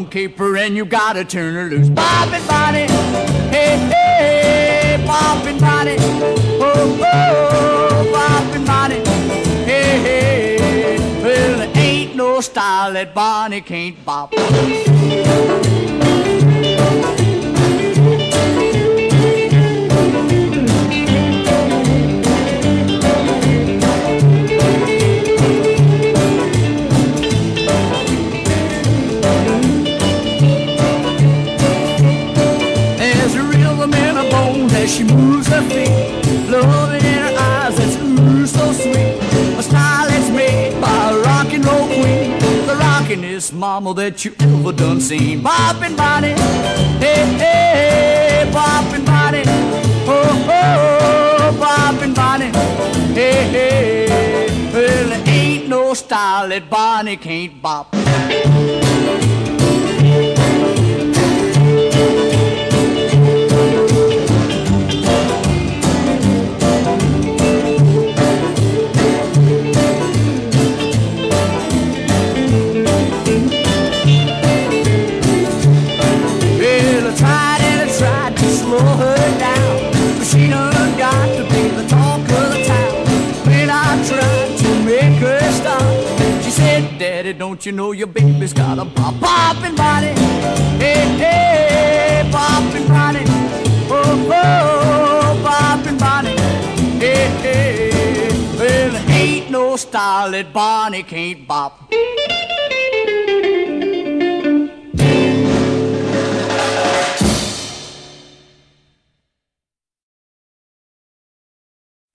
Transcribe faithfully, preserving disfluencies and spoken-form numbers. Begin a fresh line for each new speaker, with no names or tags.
caper and you gotta turn her loose. Bopping Bonnie, hey, hey, bopping Bonnie, oh, oh, bopping Bonnie, hey, hey. Well, there ain't no style that Bonnie can't bop. She moves her feet, love it in her eyes, that's ooh so sweet. A style that's made by a rock and roll queen, the rockin'est mama that you ever done seen. Boppin' Bonnie, hey, hey, boppin' Bonnie, oh, oh, boppin' Bonnie, hey, hey. Well, there ain't no style that Bonnie can't bop. Don't you know your baby's got a bop, boppin' Bonnie, hey, hey, boppin' Bonnie, oh, oh, boppin' Bonnie, hey, hey. Well, there ain't no style that Bonnie can't bop.